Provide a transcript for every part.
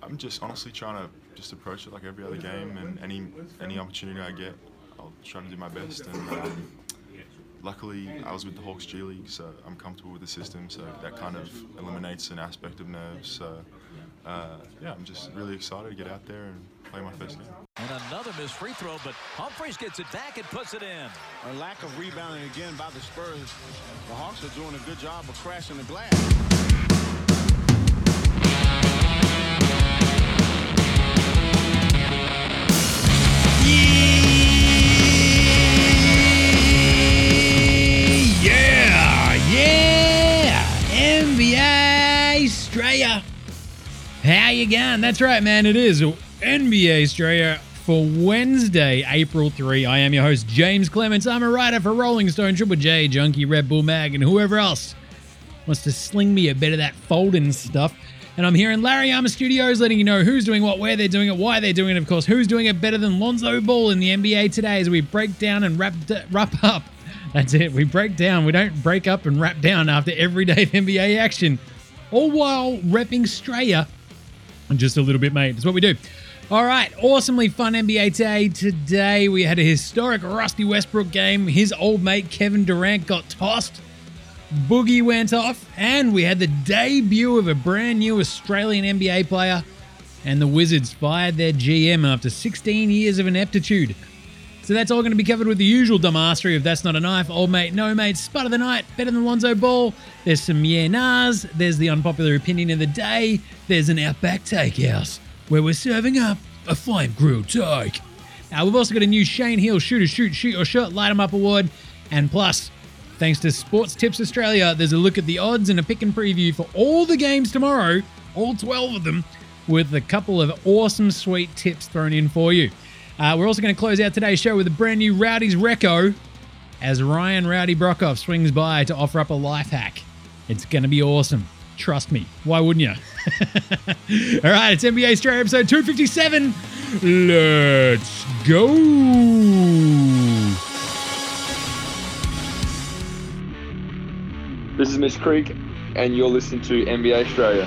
I'm just honestly trying to just approach it like every other game, and any opportunity I get, I'll try to do my best. And luckily, I was with the Hawks G League, so I'm comfortable with the system. So that kind of eliminates an aspect of nerves. So yeah, I'm just really excited to get out there and play my first game. And another missed free throw, but Humphries gets it back and puts it in. A lack of rebounding again by the Spurs. The Hawks are doing a good job of crashing the glass. NBA Australia. How you going? That's right, man. It is NBA Australia for Wednesday, April 3. I am your host, James Clements. I'm a writer for Rolling Stone, Triple J, Junkie, Red Bull Mag, and whoever else wants to sling me a bit of that folding stuff. And I'm here in Larry Armour Studios letting you know who's doing what, where they're doing it, why they're doing it, of course, who's doing it better than Lonzo Ball in the NBA today as we break down and wrap up. That's it. We break down. We don't break up and wrap down after every day of NBA action. All while repping Australia just a little bit, mate. That's what we do. All right. Awesomely fun NBA day. Today we had a historic Rusty Westbrook game. His old mate Kevin Durant got tossed. Boogie went off. And we had the debut of a brand new Australian NBA player. And the Wizards fired their GM after 16 years of ineptitude. So that's all going to be covered with the usual dumbassery of That's Not a Knife, Old Mate, No Mate, Spud of the Night, Better Than Lonzo Ball. There's some yeah nahs. There's the unpopular opinion of the day. There's an Outback Takehouse where we're serving up a flame grilled take. We've also got a new Shane Hill Shoot or Shoot, Shoot or Shot, Light 'em Up award. And plus, thanks to Sports Tips Australia, there's a look at the odds and a pick and preview for all the games tomorrow, all 12 of them, with a couple of awesome sweet tips thrown in for you. We're also going to close out today's show with a brand new Rowdy's Reco as Ryan Rowdy Brockhoff swings by to offer up a life hack. It's going to be awesome. Trust me. Why wouldn't you? All right, it's NBA Australia episode 257. Let's go. This is Miss Creek, and you're listening to NBA Australia.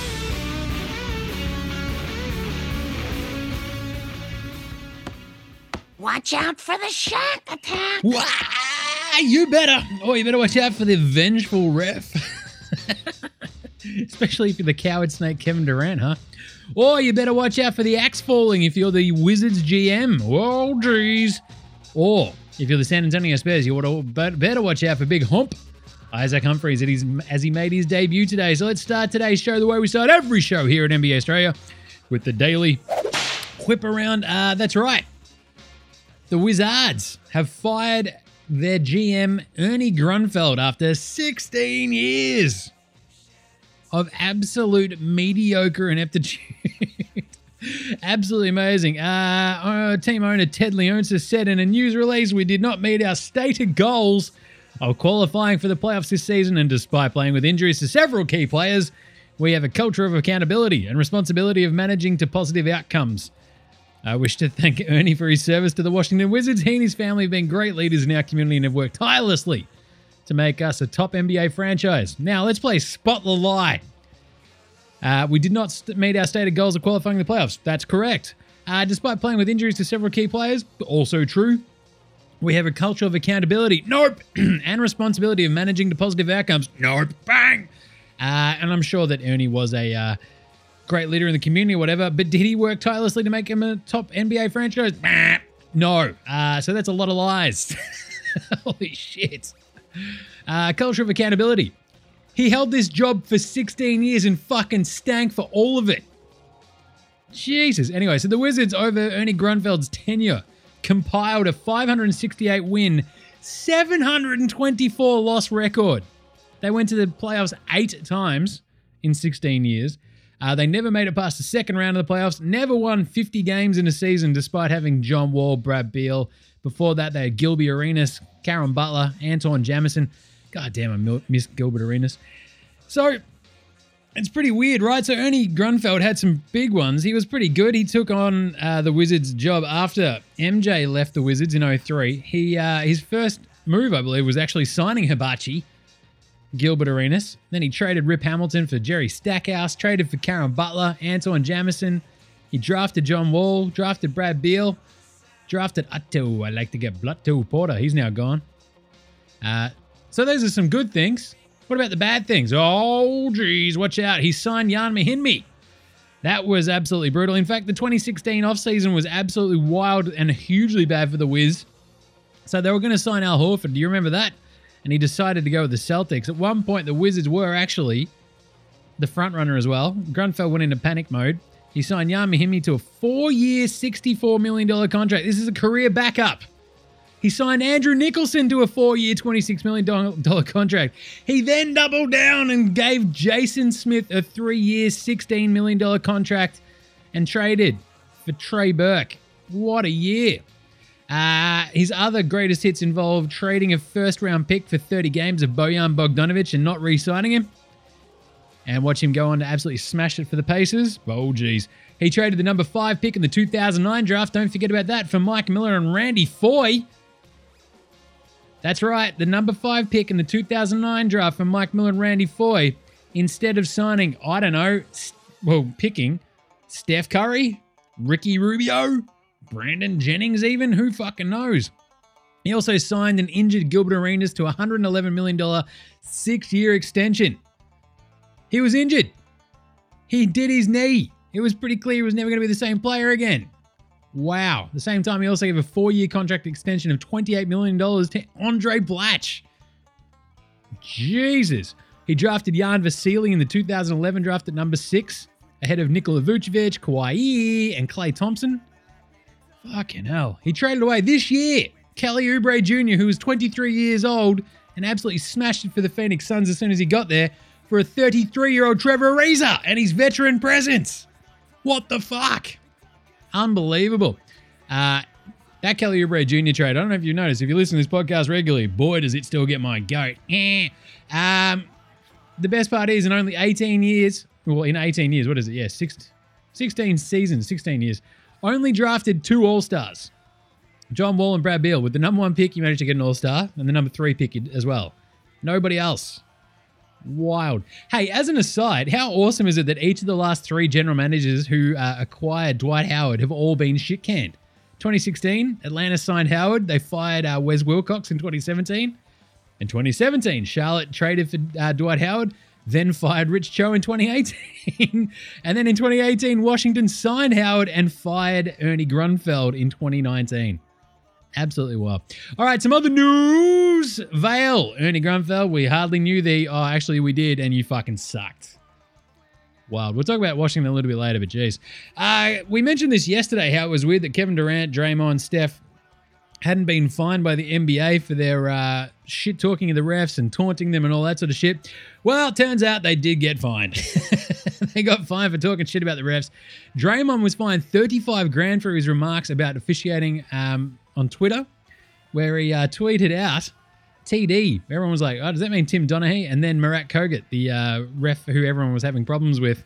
Watch out for the shark attack. Wah! You better watch out for the vengeful ref. Especially if you're the coward snake Kevin Durant, huh? Or you better watch out for the axe falling if you're the Wizards GM. Oh, geez. Or if you're the San Antonio Spurs, you better watch out for Big Hump Isaac Humphries as he made his debut today. So let's start today's show the way we start every show here at NBA Australia with the daily whip around. That's right. The Wizards have fired their GM, Ernie Grunfeld, after 16 years of absolute mediocre ineptitude. Absolutely amazing. Team owner Ted Leonsis said in a news release, "We did not meet our stated goals of qualifying for the playoffs this season, and despite playing with injuries to several key players, we have a culture of accountability and responsibility of managing to positive outcomes. I wish to thank Ernie for his service to the Washington Wizards. He and his family have been great leaders in our community and have worked tirelessly to make us a top NBA franchise. Now, let's play Spot the Lie. We did not meet our stated goals of qualifying the playoffs. That's correct. Despite playing with injuries to several key players, also true. We have a culture of accountability. Nope. And responsibility of managing to positive outcomes. Nope. Bang. And I'm sure that Ernie was a great leader in the community or whatever, but did he work tirelessly to make him a top NBA franchise? No. So that's a lot of lies. Holy shit. Culture of accountability. He held this job for 16 years and fucking stank for all of it. Jesus. Anyway, so the Wizards, over Ernie Grunfeld's tenure, compiled a 568 win, 724 loss record. They went to the playoffs 8 times in 16 years. They never made it past the second round of the playoffs, never won 50 games in a season despite having John Wall, Brad Beal. Before that, they had Gilby Arenas, Karen Butler, Anton Jamison. God damn, I miss Gilbert Arenas. So, it's pretty weird, right? So Ernie Grunfeld had some big ones. He was pretty good. He took on the Wizards job after MJ left the Wizards in 2003. His first move, I believe, was actually signing Hibachi. Gilbert Arenas. Then he traded Rip Hamilton for Jerry Stackhouse, traded for Karen Butler, Antoine Jamison. He drafted John Wall, drafted Brad Beal, drafted Otto. I like to get Blutto Porter. He's now gone. So those are some good things. What about the bad things? Oh, geez, watch out. He signed Jan Mahinmi. That was absolutely brutal. In fact, the 2016 offseason was absolutely wild and hugely bad for the Wiz. So they were going to sign Al Horford. Do you remember that? And he decided to go with the Celtics. At one point, the Wizards were actually the front runner as well. Grunfeld went into panic mode. He signed Jan Mahinmi to a 4-year, $64 million contract. This is a career backup. He signed Andrew Nicholson to a 4-year, $26 million contract. He then doubled down and gave Jason Smith a 3-year, $16 million contract and traded for Trey Burke. What a year. His other greatest hits involved trading a first-round pick for 30 games of Bojan Bogdanovic and not re-signing him. And watch him go on to absolutely smash it for the Pacers. Oh, geez. He traded the number 5 pick in the 2009 draft. Don't forget about that, for Mike Miller and Randy Foye. That's right, the number 5 pick in the 2009 draft from Mike Miller and Randy Foye, instead of signing, I don't know, picking Steph Curry, Ricky Rubio, Brandon Jennings even, who fucking knows? He also signed an injured Gilbert Arenas to a $111 million 6-year extension. He was injured. He did his knee. It was pretty clear he was never going to be the same player again. Wow. At the same time, he also gave a 4-year contract extension of $28 million to Andre Blatch. Jesus. He drafted Jan Vasily in the 2011 draft at number 6, ahead of Nikola Vucevic, Kawhi, and Klay Thompson. Fucking hell. He traded away this year Kelly Oubre Jr., who was 23 years old and absolutely smashed it for the Phoenix Suns as soon as he got there, for a 33-year-old Trevor Ariza and his veteran presence. What the fuck? Unbelievable. That Kelly Oubre Jr. trade, I don't know if you've noticed, if you listen to this podcast regularly, boy, does it still get my goat. The best part is in only 18 years, well, in 18 years, what is it? Yeah, 16 seasons, 16 years, only drafted 2 All-Stars. John Wall and Brad Beal. With the number 1 pick, you managed to get an All-Star, and the number 3 pick as well. Nobody else. Wild. Hey, as an aside, how awesome is it that each of the last 3 general managers who acquired Dwight Howard have all been shit-canned? 2016, Atlanta signed Howard. They fired Wes Wilcox in 2017. In 2017, Charlotte traded for Dwight Howard, then fired Rich Cho in 2018. And then in 2018, Washington signed Howard and fired Ernie Grunfeld in 2019. Absolutely wild. All right, some other news. Vail, Ernie Grunfeld, we hardly knew actually we did, and you fucking sucked. Wild. We'll talk about Washington a little bit later, but geez. We mentioned this yesterday, how it was weird that Kevin Durant, Draymond, Steph hadn't been fined by the NBA for their shit-talking of the refs and taunting them and all that sort of shit. Well, it turns out they did get fined. They got fined for talking shit about the refs. Draymond was fined $35,000 for his remarks about officiating on Twitter, where he tweeted out TD. Everyone was like, oh, does that mean Tim Donaghy? And then Marat Kogut, the ref who everyone was having problems with,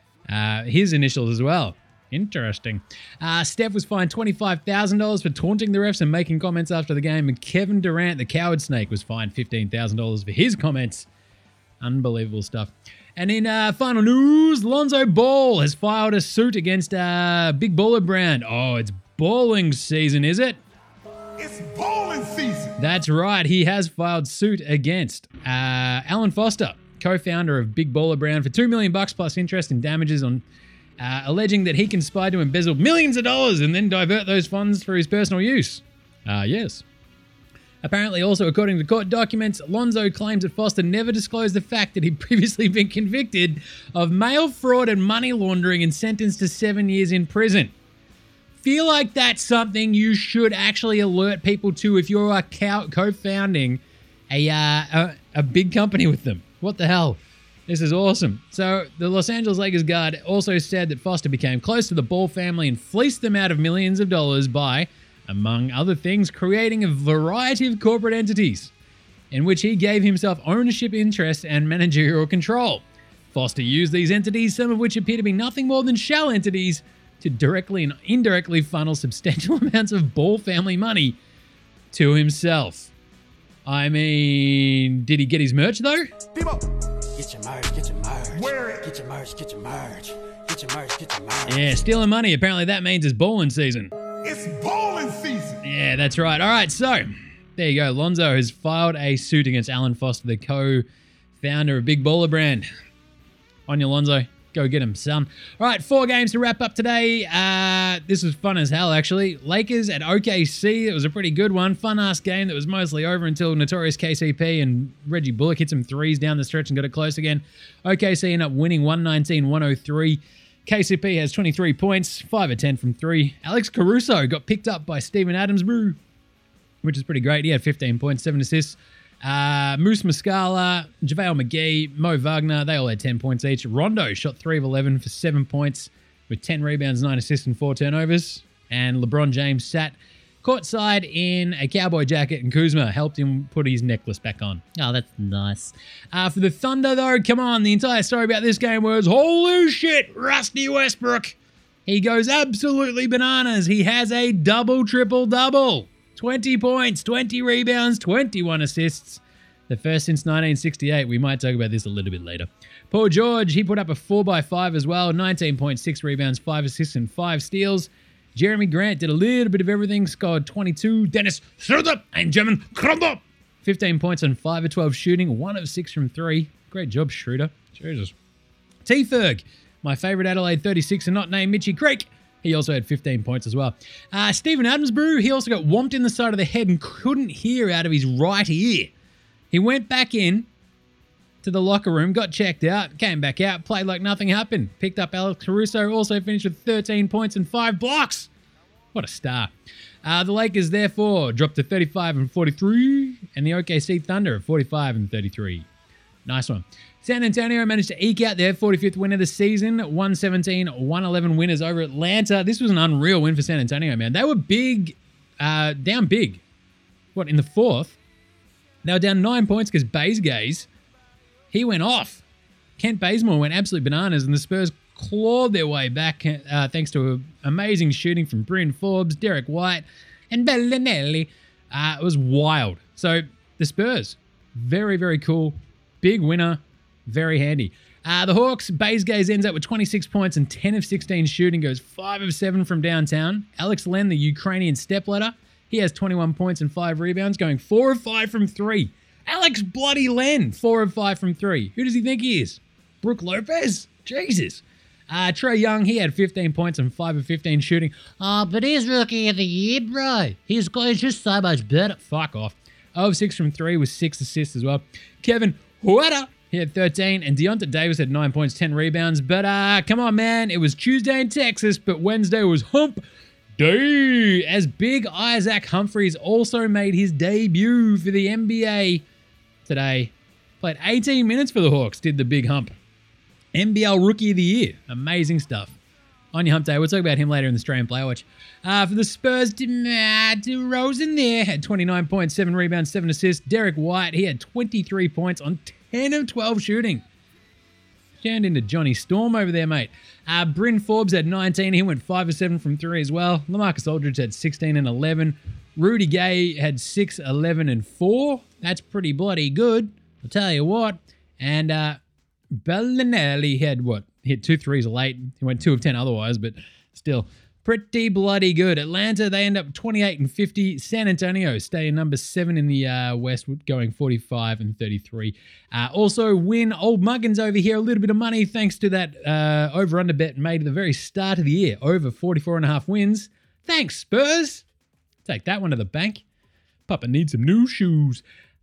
his initials as well. Interesting. Steph was fined $25,000 for taunting the refs and making comments after the game. And Kevin Durant, the coward snake, was fined $15,000 for his comments. Unbelievable stuff. And in final news, Lonzo Ball has filed a suit against Big Baller Brand. Oh, it's balling season, is it? It's bowling season. That's right. He has filed suit against Alan Foster, co-founder of Big Baller Brand, for $2 million plus interest and damages on alleging that he conspired to embezzle millions of dollars and then divert those funds for his personal use. Yes. Apparently, also according to court documents, Lonzo claims that Foster never disclosed the fact that he'd previously been convicted of mail fraud and money laundering and sentenced to 7 years in prison. Feel like that's something you should actually alert people to if you're co-founding a big company with them. What the hell? This is awesome. So the Los Angeles Lakers guard also said that Foster became close to the Ball family and fleeced them out of millions of dollars by, among other things, creating a variety of corporate entities in which he gave himself ownership interest and managerial control. Foster used these entities, some of which appear to be nothing more than shell entities, to directly and indirectly funnel substantial amounts of Ball family money to himself. I mean, did he get his merch though? Debo. Get your merch, get your merch. Wear it. Get your merch, get your merch. Get your merch, get your merch. Yeah, stealing money. Apparently that means it's bowling season. It's bowling season. Yeah, that's right. All right, so there you go. Lonzo has filed a suit against Alan Foster, the co-founder of Big Baller Brand. On your Lonzo. Go get him, son. All right, 4 games to wrap up today. This was fun as hell, actually. Lakers at OKC. It was a pretty good one. Fun-ass game that was mostly over until Notorious KCP and Reggie Bullock hit some threes down the stretch and got it close again. OKC ended up winning 119-103. KCP has 23 points, 5 of 10 from 3. Alex Caruso got picked up by Steven Adams, which is pretty great. He had 15 points, 7 assists. Moose Muscala, JaVale McGee, Mo Wagner, they all had 10 points each. Rondo shot 3 of 11 for 7 points with 10 rebounds, 9 assists, and 4 turnovers. And LeBron James sat courtside in a cowboy jacket, and Kuzma helped him put his necklace back on. Oh, that's nice. For the Thunder, though, come on, the entire story about this game was, holy shit, Rusty Westbrook. He goes absolutely bananas. He has a double, triple-double. 20 points, 20 rebounds, 21 assists. The first since 1968. We might talk about this a little bit later. Paul George, he put up a 4x5 as well. 19.6 rebounds, 5 assists, and 5 steals. Jeremy Grant did a little bit of everything, scored 22. Dennis Schroeder and German Krumbo. 15 points on 5 of 12 shooting, 1 of 6 from 3. Great job, Schroeder. Jesus. T-Ferg, my favorite Adelaide 36 and not named Mitchie Creek. He also had 15 points as well. Steven Adams, he also got whomped in the side of the head and couldn't hear out of his right ear. He went back in to the locker room, got checked out, came back out, played like nothing happened. Picked up Alex Caruso, also finished with 13 points and 5 blocks. What a star. The Lakers, therefore, dropped to 35-43, and the OKC Thunder at 45-33. Nice one. San Antonio managed to eke out their 45th win of the season, 117-111 winners over Atlanta. This was an unreal win for San Antonio, man. They were big, down big. What, in the fourth? They were down 9 points because Baze, he went off. Kent Bazemore went absolutely bananas, and the Spurs clawed their way back thanks to amazing shooting from Bryn Forbes, Derek White, and Bellinelli. It was wild. So the Spurs, very, very cool. Big winner. Very handy. The Hawks, Baze ends up with 26 points and 10 of 16 shooting, goes 5 of 7 from downtown. Alex Len, the Ukrainian stepladder, he has 21 points and 5 rebounds, going 4 of 5 from 3. Alex bloody Len, 4 of 5 from 3. Who does he think he is? Brook Lopez? Jesus. Trae Young, he had 15 points and 5 of 15 shooting. But he's rookie of the year, bro. He's just so much better. Fuck off. 0 of 6 from 3 with 6 assists as well. Kevin Huerta, he had 13, and Deonta Davis had 9 points, 10 rebounds. But come on, man. It was Tuesday in Texas, but Wednesday was hump day. As Big Isaac Humphries also made his debut for the NBA today. Played 18 minutes for the Hawks, did the big hump. NBL Rookie of the Year. Amazing stuff. On your hump day, we'll talk about him later in the Australian Player Watch. For the Spurs, DeRozan there had 29 points, 7 rebounds, 7 assists. Derek White, he had 23 points on 10 of 12 shooting. Turned into Johnny Storm over there, mate. Bryn Forbes had 19. He went 5 of 7 from 3 as well. LaMarcus Aldridge had 16 and 11. Rudy Gay had 6, 11, and 4. That's pretty bloody good, I'll tell you what. And Bellinelli had what? Hit 2 threes late. He went 2 of 10 otherwise, but still pretty bloody good. Atlanta, they end up 28-50. San Antonio stay in number 7 in the West, going 45-33. Also win Old Muggins over here a little bit of money thanks to that over-under bet made at the very start of the year. Over 44.5 wins. Thanks, Spurs. Take that one to the bank. Papa needs some new shoes.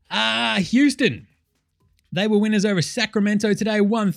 Houston. They were winners over Sacramento today,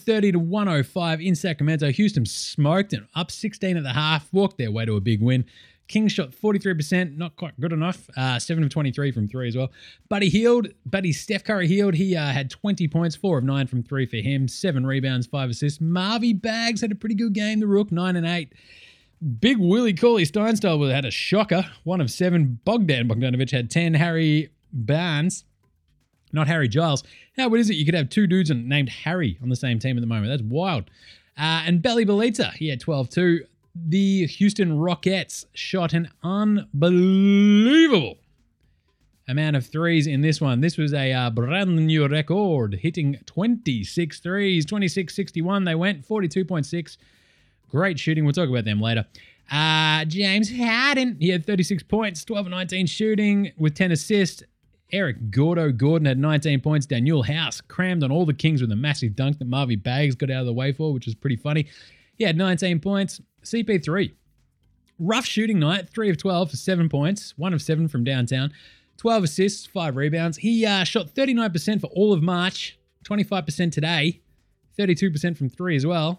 130-105 in Sacramento. Houston smoked them, up 16 at the half, walked their way to a big win. Kings shot 43%, not quite good enough. 7 of 23 from 3 as well. Buddy Steph Curry healed. He had 20 points, 4 of 9 from 3 for him, 7 rebounds, 5 assists. Marvy Bags had a pretty good game, the Rook, 9 and 8. Big Willie Cauley-Steinstall had a shocker, 1 of 7. Bogdan Bogdanovic had 10. Harry Barnes, not Harry Giles. What is it? You could have 2 dudes named Harry on the same team at the moment. That's wild. And Belly Belita, he had 12 too. The Houston Rockets shot an unbelievable amount of threes in this one. This was a brand new record, hitting 26 threes, 26-61 they went, 42.6. Great shooting. We'll talk about them later. James Harden, he had 36 points, 12 and 19 shooting with 10 assists. Eric Gordon had 19 points. Daniel House crammed on all the Kings with a massive dunk that Marvy Baggs got out of the way for, which was pretty funny. He had 19 points. CP3, rough shooting night, 3 of 12 for 7 points, 1 of 7 from downtown, 12 assists, 5 rebounds. He shot 39% for all of March, 25% today, 32% from 3 as well.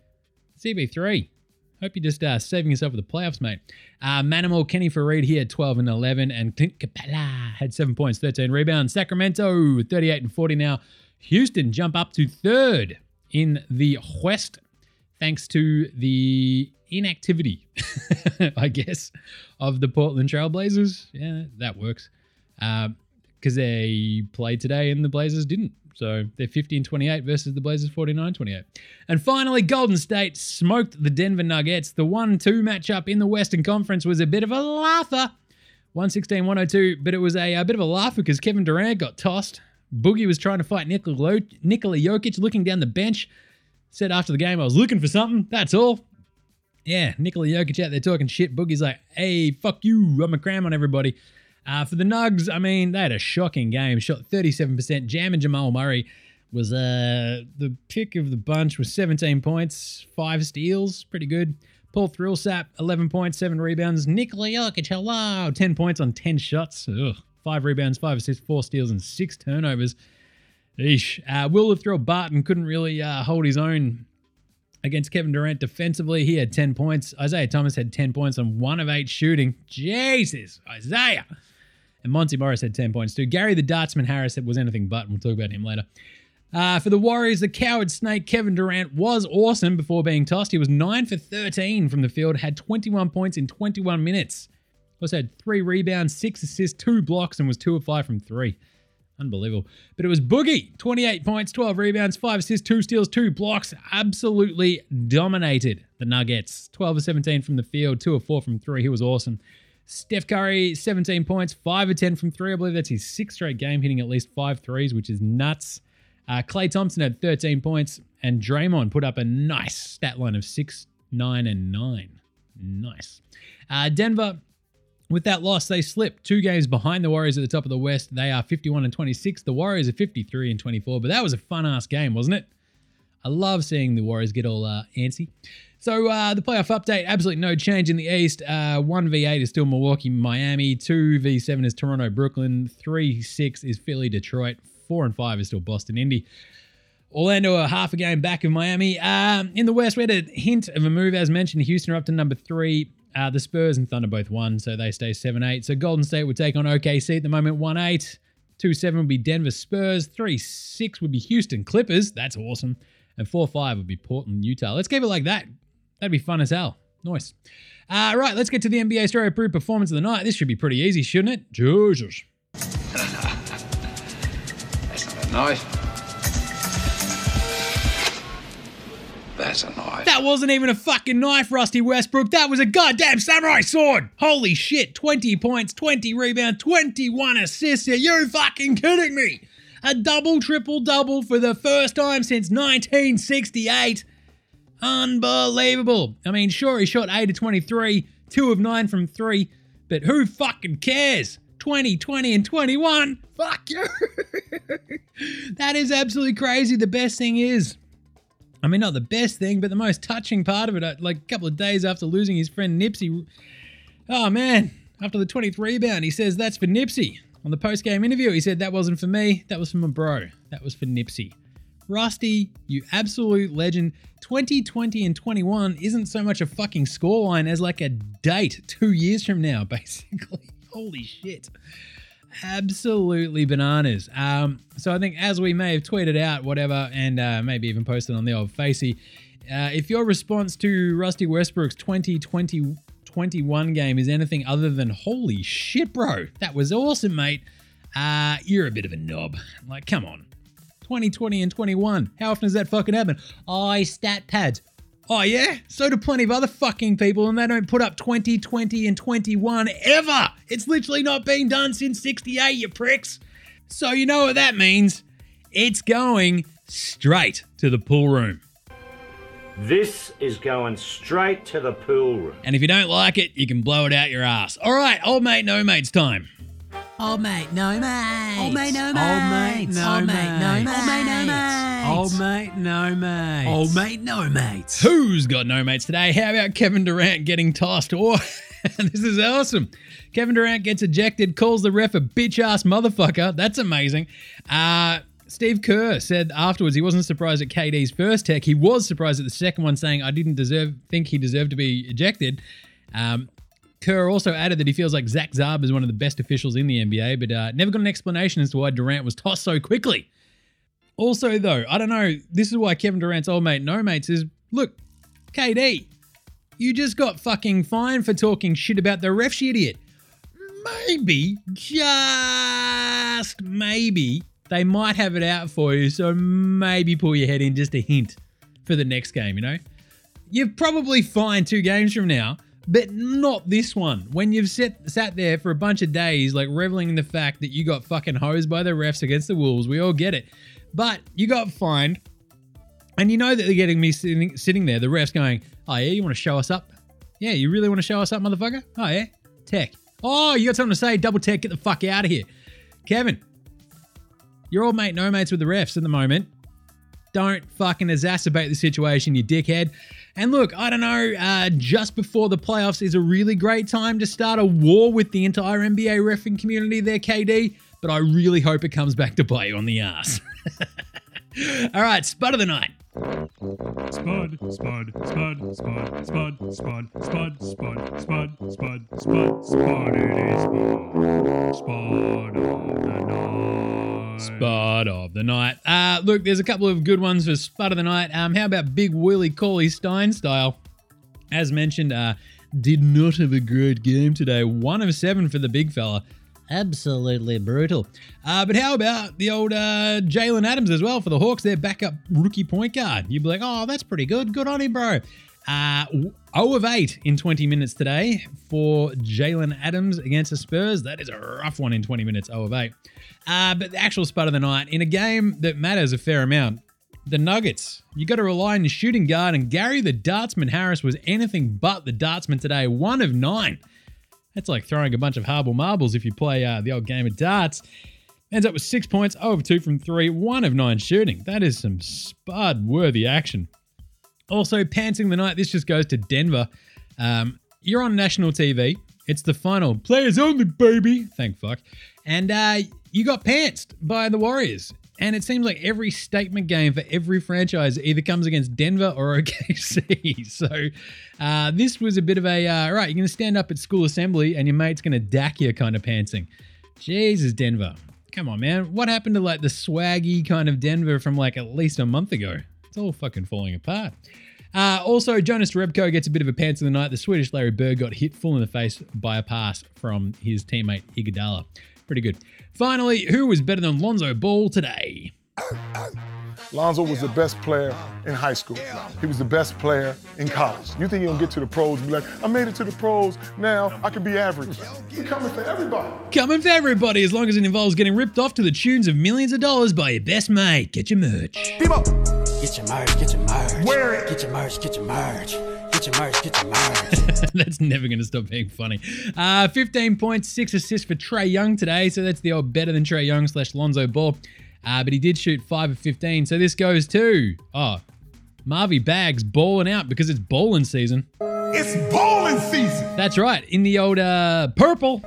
CP3, hope you're just saving yourself for the playoffs, mate. Manimal, Kenny Fareed, he had 12 and 11, and Clint Capella had 7 points, 13 rebounds. Sacramento, 38 and 40 now. Houston jump up to third in the West, thanks to the inactivity, I guess, of the Portland Trailblazers. Yeah, that works. Because they played today and the Blazers didn't. So they're 50-28 versus the Blazers 49-28. And finally, Golden State smoked the Denver Nuggets. The 1-2 matchup in the Western Conference was a bit of a laugher. 116-102, but it was a bit of a laugher because Kevin Durant got tossed. Boogie was trying to fight Nikola Jokic, looking down the bench. Said after the game, I was looking for something, that's all. Yeah, Nikola Jokic out there talking shit. Boogie's like, hey, fuck you, I'm going to cram on everybody. For the Nugs, I mean, they had a shocking game. Shot 37%. Jam and Jamal Murray was the pick of the bunch with 17 points, 5 steals. Pretty good. Paul Thrillsap, 11 points, 7 rebounds. Nikola Jokic, hello, 10 points on 10 shots. Ugh. 5 rebounds, 5 assists, 4 steals, and 6 turnovers. Eesh. Will Latrell Barton couldn't really hold his own against Kevin Durant defensively. He had 10 points. Isaiah Thomas had 10 points on 1 of 8 shooting. Jesus, Isaiah. And Monty Morris had 10 points too. Gary the Dartsman Harris was anything but, and we'll talk about him later. For the Warriors, the coward snake Kevin Durant was awesome before being tossed. He was 9 for 13 from the field, had 21 points in 21 minutes. Also had 3 rebounds, 6 assists, 2 blocks, and was 2 of 5 from 3. Unbelievable. But it was Boogie, 28 points, 12 rebounds, 5 assists, 2 steals, 2 blocks. Absolutely dominated the Nuggets. 12 of 17 from the field, 2 of 4 from 3. He was awesome. Steph Curry, 17 points, 5 of 10 from 3. I believe that's his 6th straight game, hitting at least 5 threes, which is nuts. Klay Thompson had 13 points, and Draymond put up a nice stat line of 6, 9, and 9. Nice. Denver, with that loss, they slipped 2 games behind the Warriors at the top of the West. They are 51 and 26. The Warriors are 53 and 24, but that was a fun-ass game, wasn't it? I love seeing the Warriors get all antsy. So the playoff update, absolutely no change in the East. 1v8 is still Milwaukee, Miami. 2v7 is Toronto, Brooklyn. 3-6 is Philly, Detroit. 4 and 5 is still Boston, Indy. Orlando are half a game back of Miami. In the West, we had a hint of a move, as mentioned. Houston are up to number 3. The Spurs and Thunder both won, so they stay 7-8. So Golden State would take on OKC at the moment, 1-8. 2-7 would be Denver Spurs. 3-6 would be Houston Clippers. That's awesome. And 4-5 would be Portland, Utah. Let's keep it like that. That'd be fun as hell. Nice. Right, let's get to the NBA Story Approved Performance of the Night. This should be pretty easy, shouldn't it? Jesus. That's not a knife. That's a knife. That wasn't even a fucking knife, Rusty Westbrook. That was a goddamn samurai sword. Holy shit. 20 points, 20 rebounds, 21 assists. Are you fucking kidding me? A double, triple, double for the first time since 1968. Unbelievable. I mean, sure, he shot 8 of 23, 2 of 9 from 3, but who fucking cares? 20, 20, and 21. Fuck you. That is absolutely crazy. The best thing is, I mean, not the best thing, but the most touching part of it, like a couple of days after losing his friend Nipsey, oh man, after the 20th rebound, he says, that's for Nipsey. On the post-game interview, he said, that wasn't for me, that was for my bro. That was for Nipsey. Rusty, you absolute legend. 20, 20, and 21 isn't so much a fucking scoreline as like a date 2 years from now, basically. Holy shit. Absolutely bananas. So I think as we may have tweeted out, whatever, and maybe even posted on the old Facey, if your response to Rusty Westbrook's 2020-21 game is anything other than, holy shit, bro, that was awesome, mate, you're a bit of a knob. Like, come on. 20, 20, and 21. How often does that fucking happen? Stat pads. Oh, yeah? So do plenty of other fucking people, and they don't put up 20, 20, and 21 ever. It's literally not been done since 68, you pricks. So you know what that means. It's going straight to the pool room. This is going straight to the pool room. And if you don't like it, you can blow it out your ass. All right, old mate, no mates time. Old mate, no mates. Old mate, no mates. Old mate, no Old mate, no mates. mates. Old mate, no mates. Old mate, no mates. Who's got no mates today? How about Kevin Durant getting tossed? Oh, this is awesome. Kevin Durant gets ejected, calls the ref a bitch-ass motherfucker. That's amazing. Steve Kerr said afterwards he wasn't surprised at KD's first tech. He was surprised at the second one, saying, I didn't think he deserved to be ejected. Kerr also added that he feels like Zach Zarb is one of the best officials in the NBA, but never got an explanation as to why Durant was tossed so quickly. Also, though, I don't know, this is why Kevin Durant's old mate no mates is, look, KD, you just got fucking fined for talking shit about the refs, you idiot. Maybe, just maybe, they might have it out for you, so maybe pull your head in just a hint for the next game, you know? You've probably fined 2 games from now, but not this one. When you've sat there for a bunch of days, like reveling in the fact that you got fucking hosed by the refs against the Wolves, we all get it. But you got fined, and you know that they're getting me sitting there, the refs going, oh yeah, you want to show us up? Yeah, you really want to show us up, motherfucker? Oh yeah, tech. Oh, you got something to say? Double tech, get the fuck out of here. Kevin, you're old mate no mates with the refs at the moment. Don't fucking exacerbate the situation, you dickhead. And look, I don't know, just before the playoffs is a really great time to start a war with the entire NBA reffing community there, KD, but I really hope it comes back to bite you on the ass. All right, Spud of the night. Spud, spud, spud, spud, spud, spud, spud, spud, spud, spud, spud, spud, it is me. Spud of the night. Spud of the night. Look, there's a couple of good ones for Spud of the night. How about Big Willie Cauley-Stein style? As mentioned, did not have a great game today. 1 of 7 for the big fella. Absolutely brutal. But how about the old Jalen Adams as well for the Hawks, their backup rookie point guard? You'd be like, oh, that's pretty good. Good on him, bro. 0 of 8 in 20 minutes today for Jalen Adams against the Spurs. That is a rough one in 20 minutes, 0 of 8. But the actual spud of the night, in a game that matters a fair amount, the Nuggets. You got to rely on your shooting guard, and Gary the Dartsman Harris was anything but the Dartsman today. 1 of 9. That's like throwing a bunch of harbor marbles if you play the old game of darts. Ends up with 6 points, 0 of 2 from 3, 1 of 9 shooting. That is some spud-worthy action. Also, pantsing the night, this just goes to Denver. You're on national TV. It's the final. Players only, baby. Thank fuck. And you got pantsed by the Warriors. And it seems like every statement game for every franchise either comes against Denver or OKC. So this was a bit of a, right, you're going to stand up at school assembly and your mate's going to dack you kind of pantsing. Jesus, Denver. Come on, man. What happened to like the swaggy kind of Denver from like at least a month ago? It's all fucking falling apart. Also, Jonas Jerebko gets a bit of a pants of the night. The Swedish Larry Bird got hit full in the face by a pass from his teammate Iguodala. Pretty good. Finally, who was better than Lonzo Ball today? Lonzo was the best player in high school. He was the best player in college. You think he'll get to the pros and be like, I made it to the pros, now I can be average. He's coming for everybody. Coming for everybody, as long as it involves getting ripped off to the tunes of millions of dollars by your best mate. Get your merch. People. Get your merch, get your merch. Wear it. Get your merch, get your merch. Get your merch, get your merch. That's never going to stop being funny. 15 points, 6 assists for Trae Young today. So that's the old better than Trae Young / Lonzo Ball. But he did shoot 5 of 15. So this goes to, Marvy Bags balling out because it's bowling season. It's bowling season. That's right. In the old purple.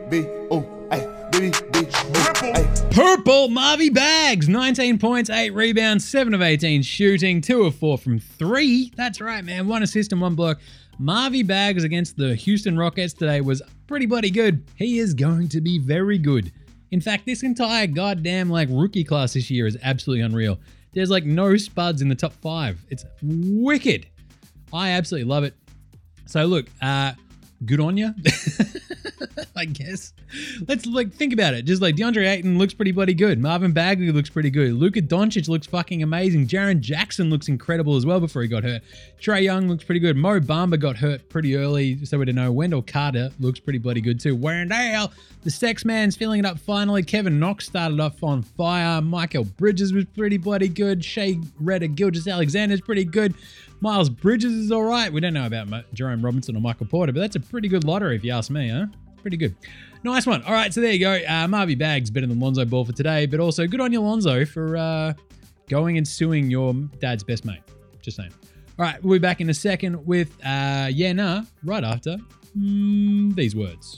Purple Marvy Bags. 19 points, 8 rebounds, 7 of 18 shooting, 2 of 4 from 3. That's right, man. 1 assist and 1 block. Marvy Bags against the Houston Rockets today was pretty bloody good. He is going to be very good. In fact, this entire goddamn rookie class this year is absolutely unreal. There's no spuds in the top 5. It's wicked. I absolutely love it. So look, good on you. I guess. Let's think about it. Just like DeAndre Ayton looks pretty bloody good. Marvin Bagley looks pretty good. Luka Doncic looks fucking amazing. Jaren Jackson looks incredible as well before he got hurt. Trae Young looks pretty good. Mo Bamba got hurt pretty early, so we don't know. Wendell Carter looks pretty bloody good too. Wendell, the sex man's filling it up finally. Kevin Knox started off on fire. Michael Bridges was pretty bloody good. Shea Redder Gilgeous-Alexander's pretty good. Miles Bridges is all right. We don't know about Jerome Robinson or Michael Porter, but that's a pretty good lottery if you ask me, huh? Pretty good. Nice one. All right, so there you go. Marvy Baggs better than Lonzo Ball for today, but also good on you, Lonzo, for going and suing your dad's best mate. Just saying. All right, we'll be back in a second with right after these words.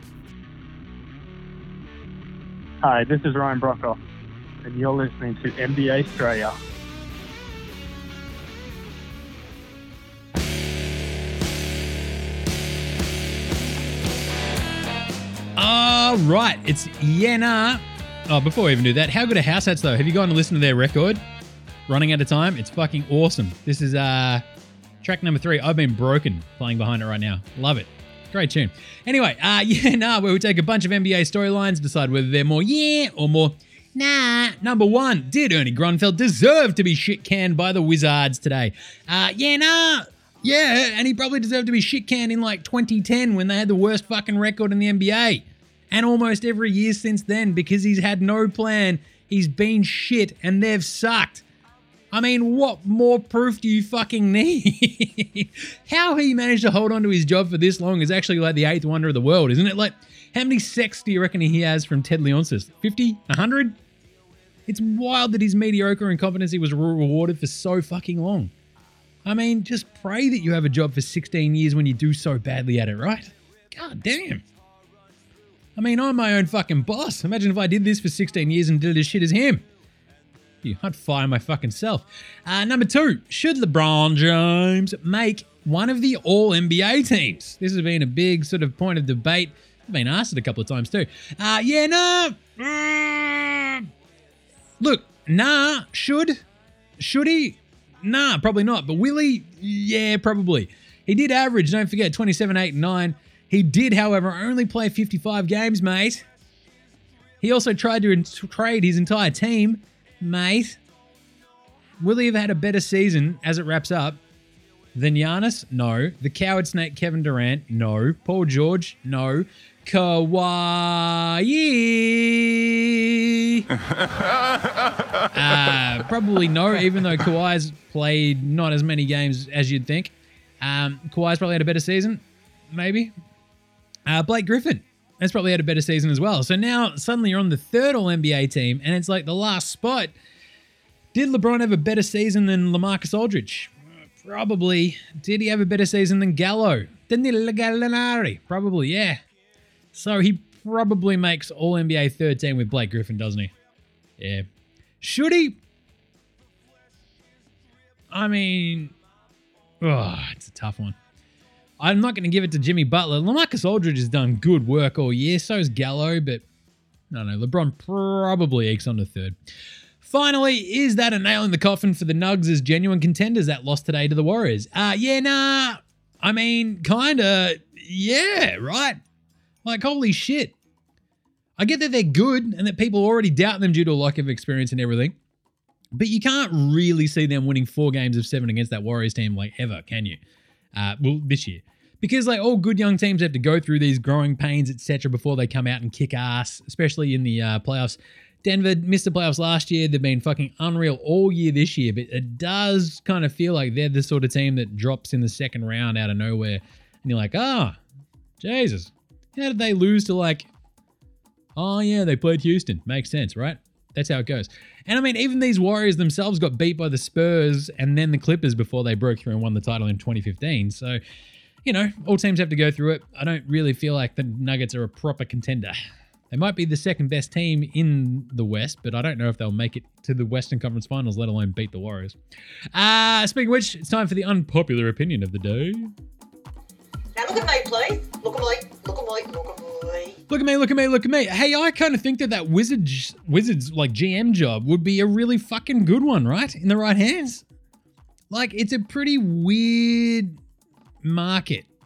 Hi, this is Ryan Brockhoff, and you're listening to NBA Australia. All right, it's Yena. Oh, before we even do that, how good are House Hats, though? Have you gone to listen to their record? Running Out of Time? It's fucking awesome. This is track number 3. I've Been Broken, playing behind it right now. Love it. Great tune. Anyway, where we take a bunch of NBA storylines, decide whether they're more yeah or more nah. Number 1, did Ernie Grunfeld deserve to be shit-canned by the Wizards today? Yeah, and he probably deserved to be shit-canned in like 2010 when they had the worst fucking record in the NBA. And almost every year since then, because he's had no plan, he's been shit and they've sucked. I mean, what more proof do you fucking need? How he managed to hold on to his job for this long is actually like the 8th wonder of the world, isn't it? Like, how many sacks do you reckon he has from Ted Leonsis? 50? 100? It's wild that his mediocre incompetency was rewarded for so fucking long. I mean, just pray that you have a job for 16 years when you do so badly at it, right? God damn. I mean, I'm my own fucking boss. Imagine if I did this for 16 years and did as shit as him. I'd fire my fucking self. Number 2, should LeBron James make one of the All-NBA teams? This has been a big sort of point of debate. I've been asked it a couple of times too. Look, nah, should he? Nah, probably not. But will he? Yeah, probably. He did average, don't forget, 27, 8, and 9. He did, however, only play 55 games, mate. He also tried to trade his entire team, mate. Will he have had a better season as it wraps up than Giannis? No. The coward snake Kevin Durant? No. Paul George? No. Kawhi? Probably no, even though Kawhi's played not as many games as you'd think. Kawhi's probably had a better season, maybe. Blake Griffin has probably had a better season as well. So now suddenly you're on the 3rd All-NBA team, and it's like the last spot. Did LeBron have a better season than LaMarcus Aldridge? Probably. Did he have a better season than Gallo? Danilo Gallinari? Probably, yeah. So he probably makes All-NBA 3rd team with Blake Griffin, doesn't he? Yeah. Should he? I mean, it's a tough one. I'm not going to give it to Jimmy Butler. LaMarcus Aldridge has done good work all year. So has Gallo, but I don't know. LeBron probably ekes on the 3rd. Finally, is that a nail in the coffin for the Nugs as genuine contenders that lost today to the Warriors? I mean, kind of, yeah, right? Like, holy shit. I get that they're good and that people already doubt them due to a lack of experience and everything, but you can't really see them winning 4 games of 7 against that Warriors team, like, ever, can you? Well, this year. Because, like, all good young teams have to go through these growing pains, etc., before they come out and kick ass, especially in the playoffs. Denver missed the playoffs last year. They've been fucking unreal all year this year, but it does kind of feel like they're the sort of team that drops in the second round out of nowhere. And you're like, Jesus. How did they lose to, like, oh, yeah, they played Houston. Makes sense, right? That's how it goes. And I mean, even these Warriors themselves got beat by the Spurs and then the Clippers before they broke through and won the title in 2015. So, you know, all teams have to go through it. I don't really feel like the Nuggets are a proper contender. They might be the second best team in the West, but I don't know if they'll make it to the Western Conference Finals, let alone beat the Warriors. Speaking of which, it's time for the unpopular opinion of the day. Now look at me, please. Look at me. Look at me. Look at me. Look at me, look at me, look at me. Hey, I kind of think that Wizards like GM job would be a really fucking good one, right? In the right hands. Like, it's a pretty weird market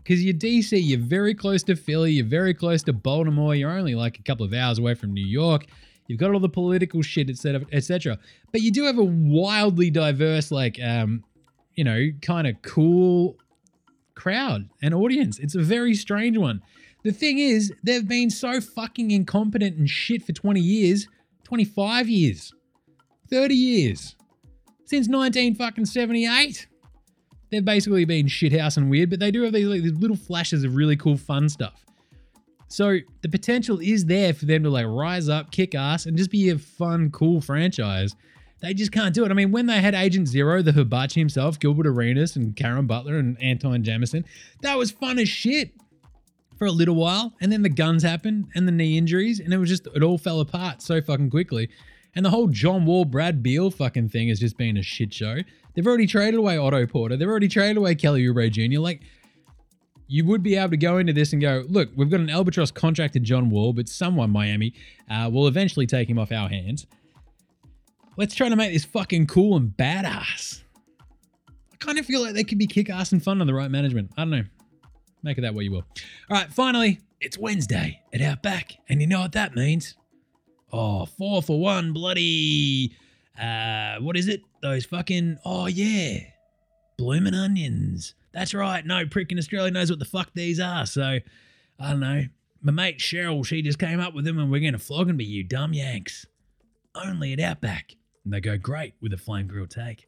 because you're DC, you're very close to Philly, you're very close to Baltimore, you're only like a couple of hours away from New York. You've got all the political shit, etc. But you do have a wildly diverse, like, kind of cool crowd and audience. It's a very strange one. The thing is, they've been so fucking incompetent and shit for 20 years, 25 years, 30 years. Since 1978. They've basically been shithouse and weird, but they do have these little flashes of really cool fun stuff. So the potential is there for them to like rise up, kick ass, and just be a fun, cool franchise. They just can't do it. I mean, when they had Agent Zero, the Hibachi himself, Gilbert Arenas and Karen Butler and Anton Jamison, that was fun as shit for a little while. And then the guns happened and the knee injuries, and it all fell apart so fucking quickly. And the whole John Wall, Brad Beal fucking thing has just been a shit show. They've already traded away Otto Porter. They've already traded away Kelly Oubre Jr. Like, you would be able to go into this and go, look, we've got an albatross contracted John Wall, but someone, Miami, will eventually take him off our hands. Let's try to make this fucking cool and badass. I kind of feel like they could be kick-ass and fun on the right management. I don't know. Make of that what you will. All right, finally, it's Wednesday at Outback, and you know what that means. Oh, 4 for 1 bloody, what is it? Those fucking, oh yeah, bloomin' onions. That's right, no prick in Australia knows what the fuck these are, so, I don't know. My mate Cheryl, she just came up with them and we're going to flog them to you dumb Yanks. Only at Outback. And they go great with a flame grilled take.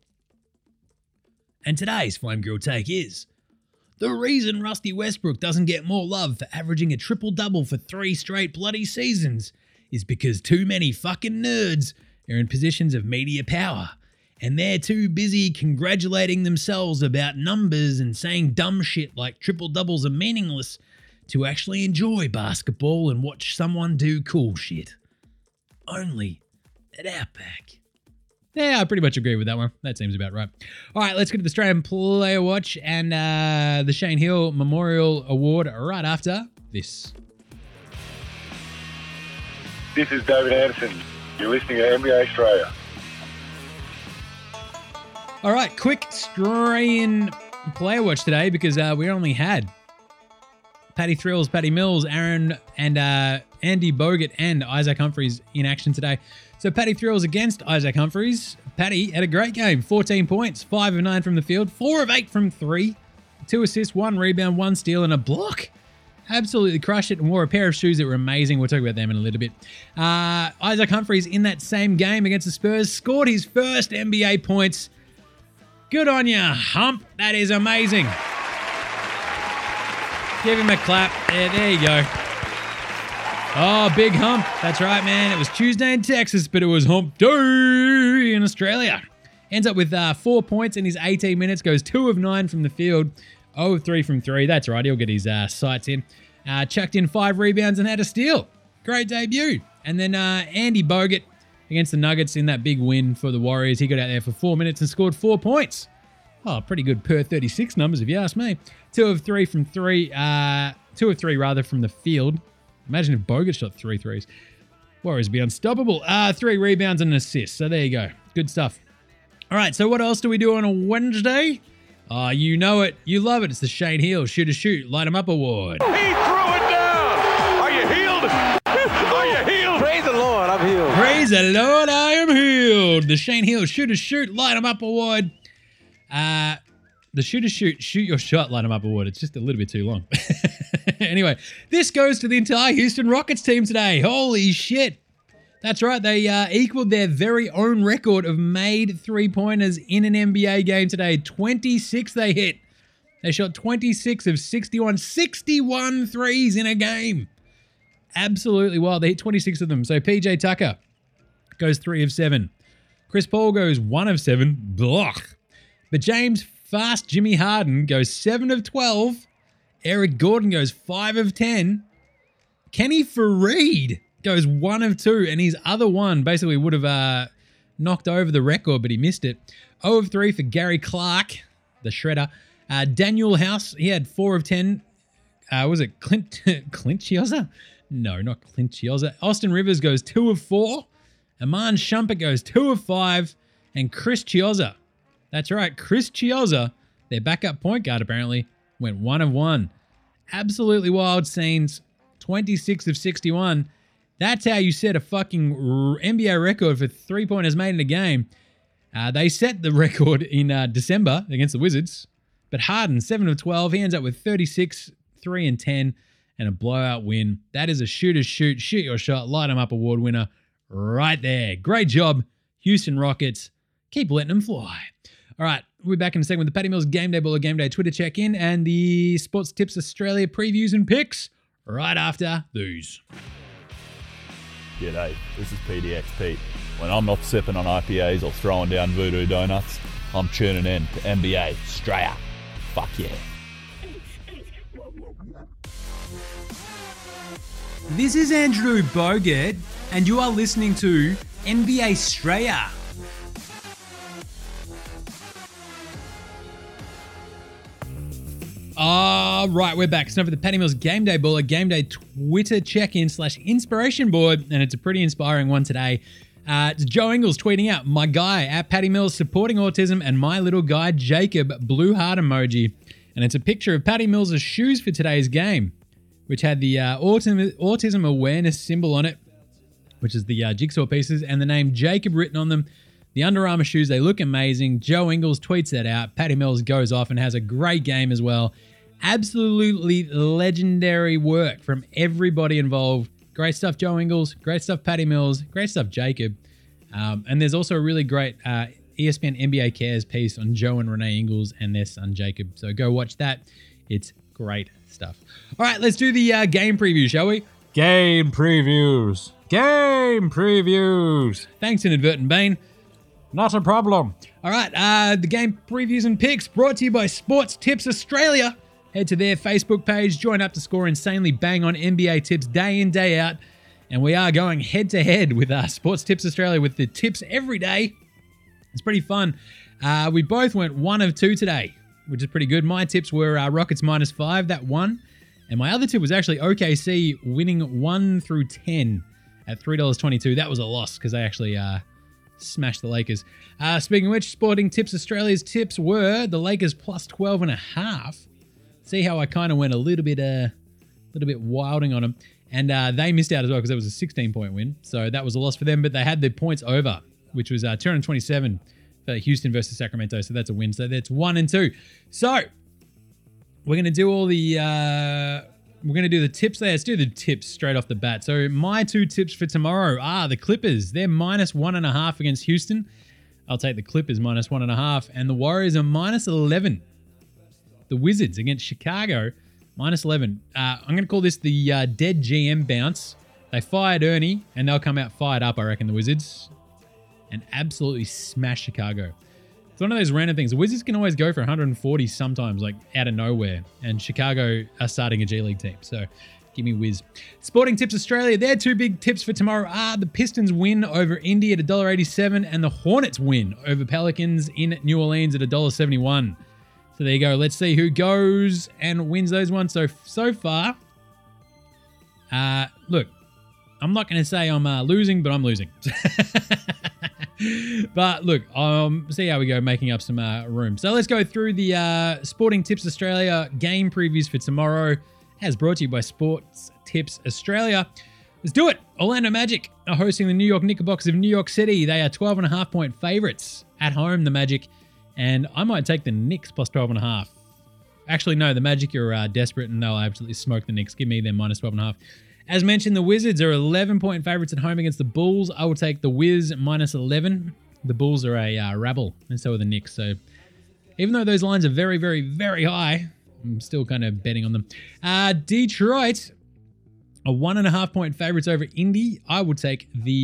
And today's flame grilled take is the reason Rusty Westbrook doesn't get more love for averaging a triple-double for 3 straight bloody seasons is because too many fucking nerds are in positions of media power and they're too busy congratulating themselves about numbers and saying dumb shit like triple-doubles are meaningless to actually enjoy basketball and watch someone do cool shit. Only at Outback. Yeah, I pretty much agree with that one. That seems about right. All right, let's get to the Australian Player Watch and the Shane Hill Memorial Award right after this. This is David Anderson. You're listening to NBA Australia. All right, quick Australian Player Watch today because we only had Paddy Thrills, Paddy Mills, Aaron, and Andy Bogut and Isaac Humphries in action today. So Paddy Thrills against Isaac Humphries. Paddy had a great game, 14 points, 5 of 9 from the field, 4 of 8 from 3, 2 assists, 1 rebound, 1 steal, and a block. Absolutely crushed it and wore a pair of shoes that were amazing. We'll talk about them in a little bit. Isaac Humphries in that same game against the Spurs scored his first NBA points. Good on ya, Hump. That is amazing. Give him a clap. Yeah, there you go. Oh, big hump. That's right, man. It was Tuesday in Texas, but it was hump day in Australia. Ends up with 4 points in his 18 minutes. Goes 2 of 9 from the field. 0 of 3 from 3. That's right. He'll get his sights in. Chucked in 5 rebounds and had a steal. Great debut. And then Andy Bogut against the Nuggets in that big win for the Warriors. He got out there for 4 minutes and scored 4 points. Oh, pretty good per 36 numbers if you ask me. 2 of 3 from 3. 2 of 3 rather from the field. Imagine if Bogut shot 3 threes. Warriors be unstoppable. 3 rebounds and an assist. So there you go. Good stuff. All right, so what else do we do on a Wednesday? You know it. You love it. It's the Shane Hill Shoot a Shoot, Light 'em Up Award. He threw it down. Are you healed? Are you healed? Praise the Lord, I'm healed. Praise the Lord, I am healed. The Shane Hill Shoot a Shoot, Light 'em Up Award. The Shoot a Shoot, Shoot Your Shot, Light 'em Up Award. It's just a little bit too long. Anyway, this goes to the entire Houston Rockets team today. Holy shit. That's right. They equaled their very own record of made three-pointers in an NBA game today. 26 they hit. They shot 26 of 61. 61 threes in a game. Absolutely wild. They hit 26 of them. So PJ Tucker goes 3 of 7. Chris Paul goes 1 of 7. Blah. But James Fast Jimmy Harden goes 7 of 12. Eric Gordon goes 5 of 10. Kenny Fareed goes 1 of 2, and his other one basically would have knocked over the record, but he missed it. 0 of 3 for Gary Clark, the shredder. Daniel House, he had 4 of 10. Was it Clint Chioza? No, not Clint Chioza. Austin Rivers goes 2 of 4. Iman Shumpert goes 2 of 5. And Chris Chioza, that's right, Chris Chioza, their backup point guard apparently, went 1 of 1. Absolutely wild scenes. 26 of 61. That's how you set a fucking NBA record for three-pointers made in a game. They set the record in December against the Wizards. But Harden, 7 of 12. He ends up with 36, 3 and 10, and a blowout win. That is a shoot your shot, light them up award winner right there. Great job, Houston Rockets. Keep letting them fly. All right, we're back in a second with the Patty Mills Game Day Baller Game Day Twitter check-in and the Sports Tips Australia previews and picks right after these. G'day, this is PDX Pete. When I'm not sipping on IPAs or throwing down voodoo donuts, I'm tuning in to NBA Australia. Fuck yeah. This is Andrew Bogut, and you are listening to NBA Australia. All right, we're back. It's time for the Patty Mills Game Day Baller Game Day Twitter check-in / inspiration board, and it's a pretty inspiring one today. It's Joe Ingles tweeting out, my guy at Patty Mills supporting autism and my little guy Jacob blue heart emoji. And it's a picture of Patty Mills' shoes for today's game, which had the autism awareness symbol on it, which is the jigsaw pieces, and the name Jacob written on them. The Under Armour shoes, they look amazing. Joe Ingles tweets that out. Patty Mills goes off and has a great game as well. Absolutely legendary work from everybody involved. Great stuff, Joe Ingles. Great stuff, Patty Mills. Great stuff, Jacob. And there's also a really great ESPN NBA Cares piece on Joe and Renee Ingles and their son, Jacob. So go watch that. It's great stuff. All right, let's do the game preview, shall we? Game previews. Game previews. Thanks, Inadvertent Bane. Not a problem. All right, the game previews and picks brought to you by Sports Tips Australia. Head to their Facebook page, join up to score insanely bang on NBA tips day in, day out. And we are going head-to-head with Sports Tips Australia with the tips every day. It's pretty fun. We both went 1 of 2 today, which is pretty good. My tips were Rockets -5, that won. And my other tip was actually OKC winning 1 through 10 at $3.22. That was a loss because they actually smashed the Lakers. Speaking of which, Sporting Tips Australia's tips were the Lakers +12.5. See how I kind of went a little bit wilding on them. And they missed out as well because it was a 16-point win. So that was a loss for them, but they had the points over, which was 227 for Houston versus Sacramento. So that's a win. So that's 1 and 2. So we're going to do all the... we're going to do the tips there. Let's do the tips straight off the bat. So my 2 tips for tomorrow are the Clippers. They're -1.5 against Houston. I'll take the Clippers -1.5. And the Warriors are -11. The Wizards against Chicago, -11. I'm going to call this the dead GM bounce. They fired Ernie, and they'll come out fired up, I reckon, the Wizards, and absolutely smash Chicago. It's one of those random things. The Wizards can always go for 140 sometimes, like out of nowhere, and Chicago are starting a G League team, so give me Wiz. Sporting Tips Australia, their 2 big tips for tomorrow are the Pistons win over Indy at $1.87 and the Hornets win over Pelicans in New Orleans at $1.71. So there you go. Let's see who goes and wins those ones. So far, look, I'm not going to say I'm losing, but I'm losing. But look, see how we go, making up some room. So let's go through the Sporting Tips Australia game previews for tomorrow, as brought to you by Sports Tips Australia. Let's do it. Orlando Magic are hosting the New York Knickerbockers of New York City. They are 12.5-point favorites at home, the Magic. And I might take the Knicks +12.5. Actually, no, the Magic are desperate and they'll absolutely smoke the Knicks. Give me them -12.5. As mentioned, the Wizards are 11-point favorites at home against the Bulls. I will take the Wiz -11. The Bulls are a rabble, and so are the Knicks. So even though those lines are very, very, very high, I'm still kind of betting on them. Detroit are 1.5-point favorites over Indy. I will take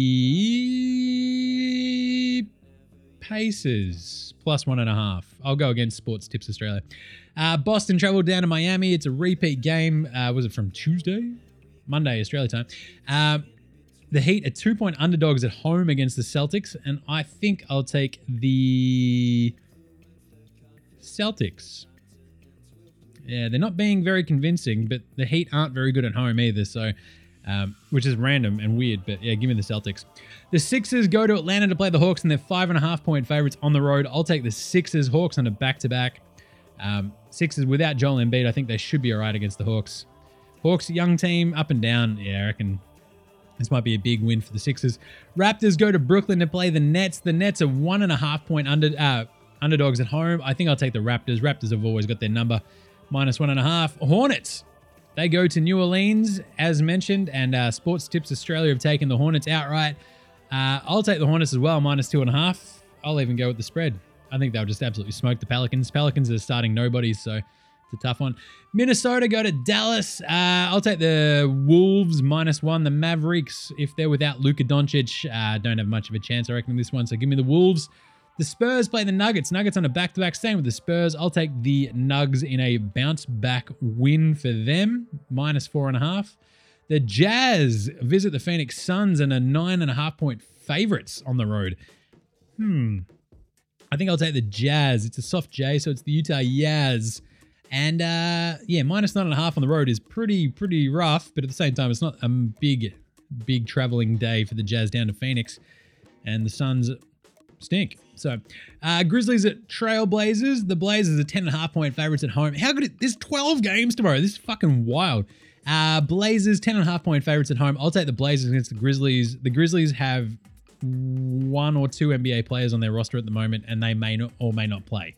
the Pacers +1.5. I'll go against Sports Tips Australia. Boston traveled down to Miami. It's a repeat game. Was it from Tuesday? Monday, Australia time. The Heat are 2-point underdogs at home against the Celtics, and I think I'll take the Celtics. Yeah, they're not being very convincing, but the Heat aren't very good at home either, so which is random and weird, but yeah, give me the Celtics. The Sixers go to Atlanta to play the Hawks, and they're 5.5-point favorites on the road. I'll take the Sixers. Hawks on a back-to-back. Sixers without Joel Embiid, I think they should be all right against the Hawks. Hawks, young team, up and down. Yeah, I reckon this might be a big win for the Sixers. Raptors go to Brooklyn to play the Nets. The Nets are 1.5-point underdogs at home. I think I'll take the Raptors. Raptors have always got their number. -1.5. Hornets. They go to New Orleans, as mentioned, and Sports Tips Australia have taken the Hornets outright. I'll take the Hornets as well, -2.5. I'll even go with the spread. I think they'll just absolutely smoke the Pelicans. Pelicans are starting nobodies, so it's a tough one. Minnesota go to Dallas. I'll take the Wolves -1. The Mavericks, if they're without Luka Doncic, don't have much of a chance, I reckon, in this one. So give me the Wolves. The Spurs play the Nuggets. Nuggets on a back-to-back. Staying with the Spurs. I'll take the Nugs in a bounce-back win for them. -4.5. The Jazz visit the Phoenix Suns and are 9.5-point favorites on the road. I think I'll take the Jazz. It's a soft J, so it's the Utah Jazz. And -9.5 on the road is pretty rough, but at the same time, it's not a big traveling day for the Jazz down to Phoenix. And the Suns stink. So, Grizzlies at Trailblazers. The Blazers are 10.5-point favorites at home. How good? There's 12 games tomorrow. This is fucking wild. Blazers, 10.5-point favorites at home. I'll take the Blazers against the Grizzlies. The Grizzlies have 1 or 2 NBA players on their roster at the moment, and they may not or may not play.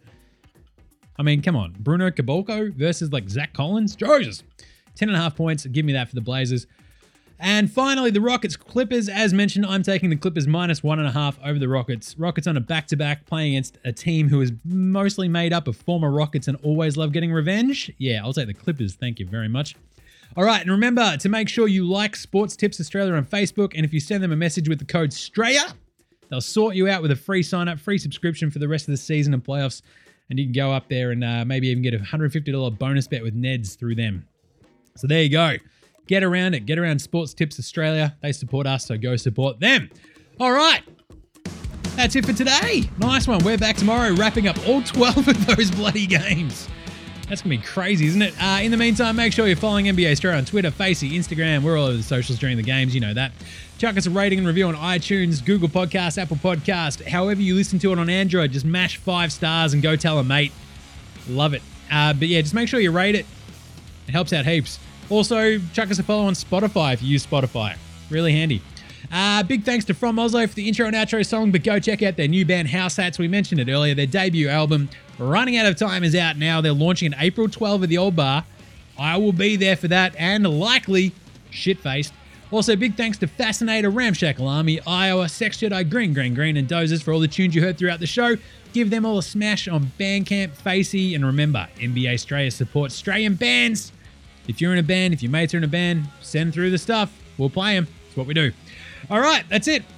I mean, come on. Bruno Caboclo versus like Zach Collins? Jesus. 10.5 points. Give me that for the Blazers. And finally, the Rockets Clippers. As mentioned, I'm taking the Clippers -1.5 over the Rockets. Rockets on a back-to-back playing against a team who is mostly made up of former Rockets and always love getting revenge. Yeah, I'll take the Clippers. Thank you very much. All right, and remember to make sure you like Sports Tips Australia on Facebook, and if you send them a message with the code STRAYA, they'll sort you out with a free sign-up, free subscription for the rest of the season and playoffs, and you can go up there and maybe even get a $150 bonus bet with Neds through them. So there you go. Get around it. Get around Sports Tips Australia. They support us, so go support them. All right. That's it for today. Nice one. We're back tomorrow, wrapping up all 12 of those bloody games. That's going to be crazy, isn't it? In the meantime, make sure you're following NBA Australia on Twitter, Facey, Instagram. We're all over the socials during the games. You know that. Chuck us a rating and review on iTunes, Google Podcasts, Apple Podcasts. However you listen to it on Android, just mash 5 stars and go tell a mate. Love it. But yeah, just make sure you rate it. It helps out heaps. Also, chuck us a follow on Spotify if you use Spotify. Really handy. Big thanks to From Oslo for the intro and outro song, but go check out their new band House Hats. We mentioned it earlier. Their debut album, Running Out of Time, is out now. They're launching on April 12 at the Old Bar. I will be there for that and likely shit-faced. Also, big thanks to Fascinator, Ramshackle Army, Iowa, Sex Jedi, Green, and Dozers for all the tunes you heard throughout the show. Give them all a smash on Bandcamp, Facey, and remember, NBA Australia supports Australian bands. If you're in a band, if your mates are in a band, send through the stuff. We'll play them. That's what we do. All right, that's it.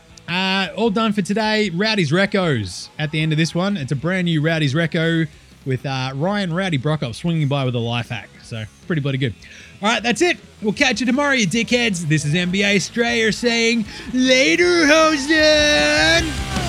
All done for today. Rowdy's Recos at the end of this one. It's a brand new Rowdy's Reco with Ryan Rowdy Brockhoff swinging by with a life hack. So pretty bloody good. All right, that's it. We'll catch you tomorrow, you dickheads. This is NBA Australia saying later, Houston.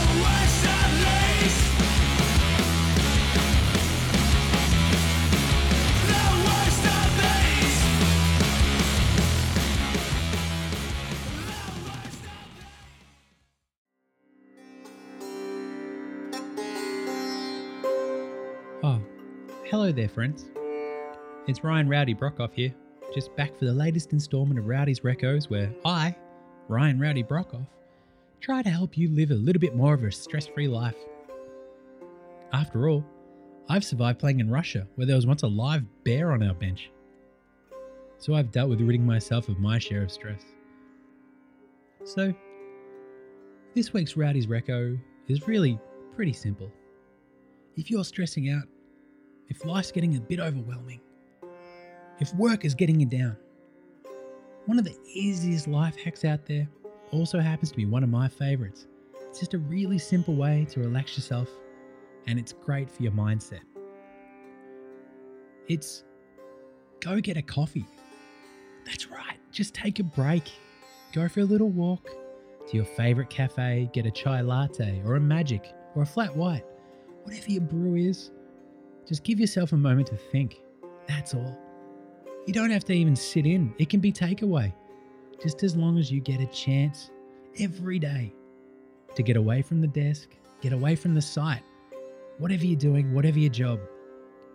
Hello there, friends. It's Ryan Rowdy Brockhoff here, just back for the latest installment of Rowdy's Recos, where I, Ryan Rowdy Brockhoff, try to help you live a little bit more of a stress-free life. After all, I've survived playing in Russia, where there was once a live bear on our bench. So I've dealt with ridding myself of my share of stress. So, this week's Rowdy's Reco is really pretty simple. If you're stressing out, if life's getting a bit overwhelming, if work is getting you down, one of the easiest life hacks out there also happens to be one of my favorites. It's just a really simple way to relax yourself, and it's great for your mindset. It's go get a coffee. That's right, just take a break. Go for a little walk to your favorite cafe, get a chai latte or a magic or a flat white, whatever your brew is. Just give yourself a moment to think. That's all. You don't have to even sit in. It can be takeaway. Just as long as you get a chance every day to get away from the desk, get away from the site, whatever you're doing, whatever your job.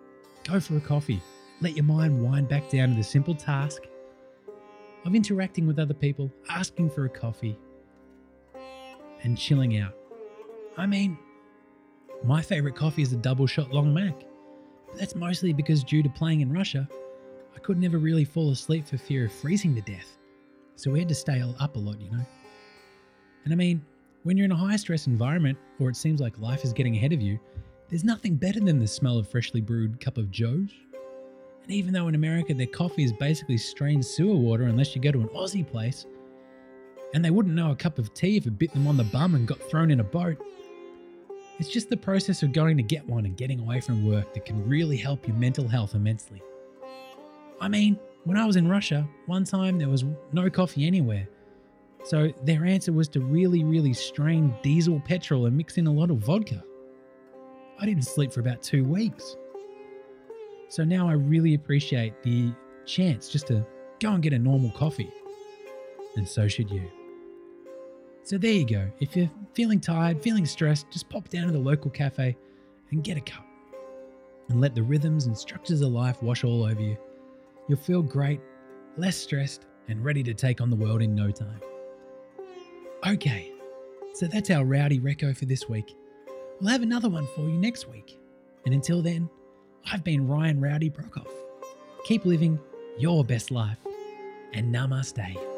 go for a coffee. Let your mind wind back down to the simple task of interacting with other people, asking for a coffee, and chilling out. I mean, my favourite coffee is a double shot long Mac. But that's mostly because due to playing in Russia, I could never really fall asleep for fear of freezing to death. So we had to stay up a lot, you know. And I mean, when you're in a high-stress environment, or it seems like life is getting ahead of you, there's nothing better than the smell of freshly brewed cup of Joe's. And even though in America their coffee is basically strained sewer water unless you go to an Aussie place, and they wouldn't know a cup of tea if it bit them on the bum and got thrown in a boat, it's just the process of going to get one and getting away from work that can really help your mental health immensely. I mean, when I was in Russia, one time there was no coffee anywhere. So their answer was to really strain diesel petrol and mix in a lot of vodka. I didn't sleep for about 2 weeks. So now I really appreciate the chance just to go and get a normal coffee. And so should you. So there you go. If you're feeling tired, feeling stressed, just pop down to the local cafe and get a cup. And let the rhythms and structures of life wash all over you. You'll feel great, less stressed, and ready to take on the world in no time. Okay, so that's our Rowdy Reco for this week. We'll have another one for you next week. And until then, I've been Ryan Rowdy Brokoff. Keep living your best life, and namaste.